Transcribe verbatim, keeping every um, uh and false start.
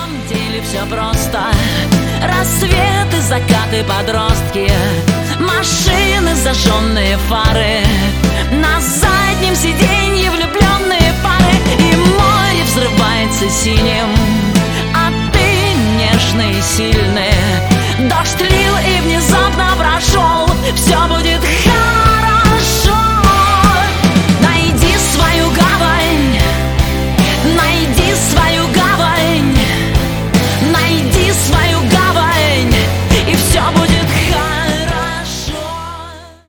самом деле все просто. Рассветы, закаты, подростки, машины, зажженные фары.